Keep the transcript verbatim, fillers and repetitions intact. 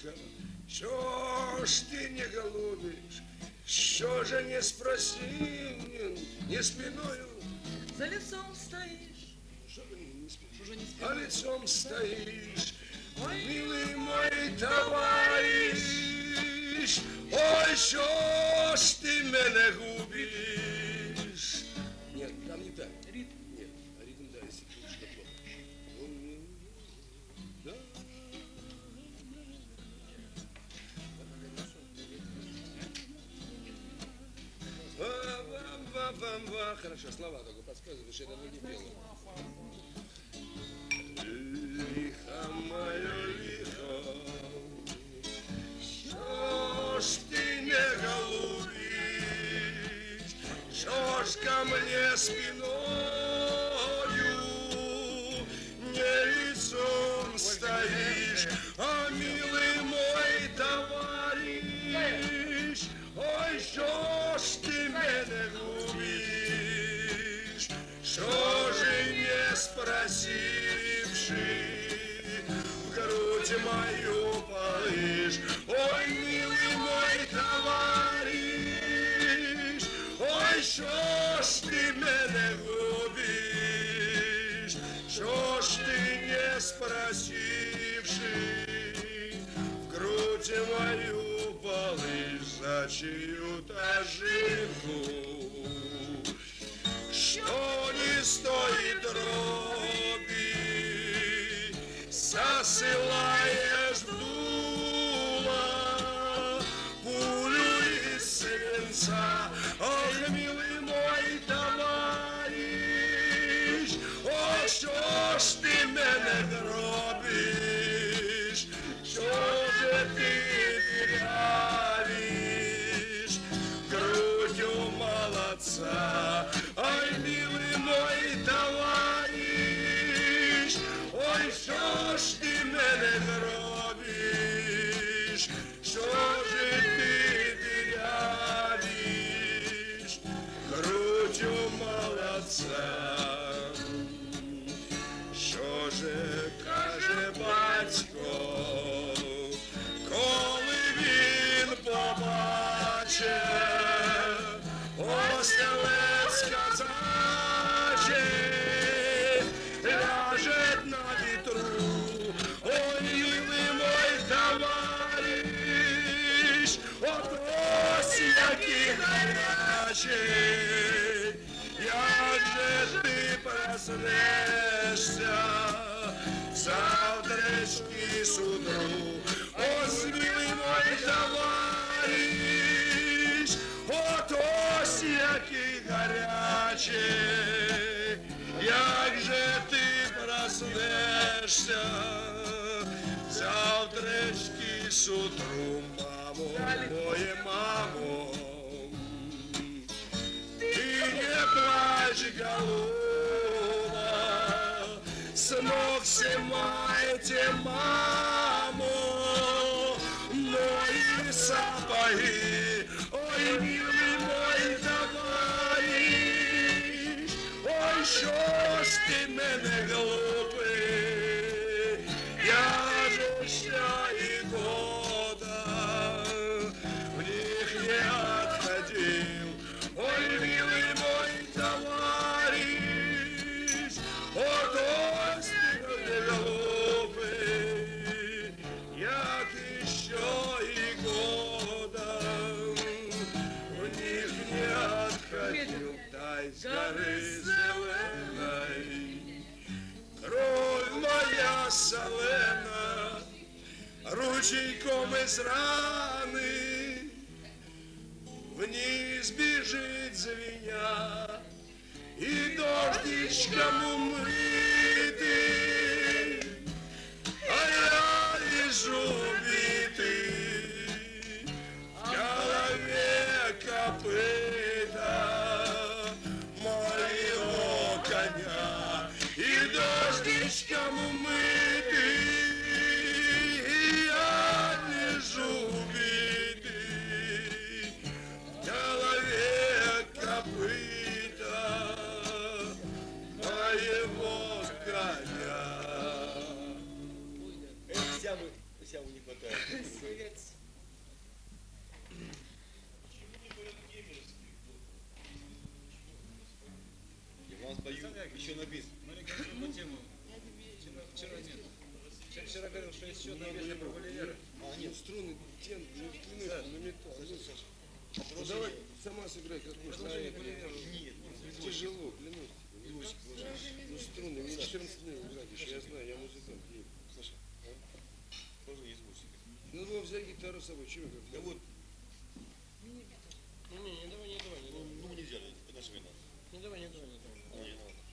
голубушка, что ж ты не голубишь? Что же не спроси, не спиною? За лицом стоишь. Что же не спишь? Уже не спишь. А лицом стоишь, ой, милый мой товарищ, ой, что ж ты меня губишь? Нет, там не так. Ритм. Нет, а ритм, да, если кружка плохо. Да. Ва-ва-ва-ва-ва. Хорошо, слова только подсказываешь, я давно не пела. Лихо мое лихо, что ж ты не голубишь, что ж ко мне спиною, не лицом стоишь, а милый мой товарищ, ой, что ж ты меня губишь, что же не спросивши, в грудь мою полышь, ой, милый мой товарищ, ой, что ж ты меня губишь, что ж ты не спросивши, в грудь мою полышь за чью-то жилку, что не стоит дроби, засылаешь дуло, пулю из свинца. Ох, милый мой товарищ, ох, что ж ты меня гробишь, что же ты дырявишь грудью молодца. Ой, милый мой товарищ, ой, что ж ты меня гробишь, что же ты дырявишь грудью молодца. Що же каже батько, коли він побачить острілець казачий, ляже на вітру. Ой, милий мой товариш, от ось який гарячий, як же ти проснешся завтрашній с утру. Ось, милий мой товариш, от ось який гарячий, як же ти проснешся завтрашній с утру. Мамо, моє мамо, ты не плачь, голуба, снов снимайте, мамо, мои сапоги. Ой, милый мой товарищ, ой, що ж ти мене глупий, я же ща и года в них не отходил. Ой, милый мой товарищ, от ось ти мене глупий, як еще и года в них не отходил. Дай с горы зеленой кровь моя солена, ручейком из раны вниз бежит звеня, и дождичком умытый, а я лежу убитый, в голове копыта моего коня, и дождичком умытый, я лежу убитый, в голове копыта моего коня. Вся мы сяву не хватает. Севец. Я вас бою еще на бис. Маленькую другую тему. Вчера нет. Я вчера говорил, что есть счет на бирже Бавалиера. А, Ну, нет. струны, тен, ну, клянусь, на металл. Ну, давай сама сыграй, как хочешь. Продолжение На Бавалиера. это. Нет, нет. Тяжело, клянусь. Ну, струны, мне четырнадцать лет играть еще, я знаю, я музыкант. Ей. Слушай, тоже извозчик. Ну, надо было взять гитару с собой, чего как? Да вот, Не, не, не давай, не давай, не ну, давай. ну нельзя, это наша вина. Не давай, не давай, не давай. А, я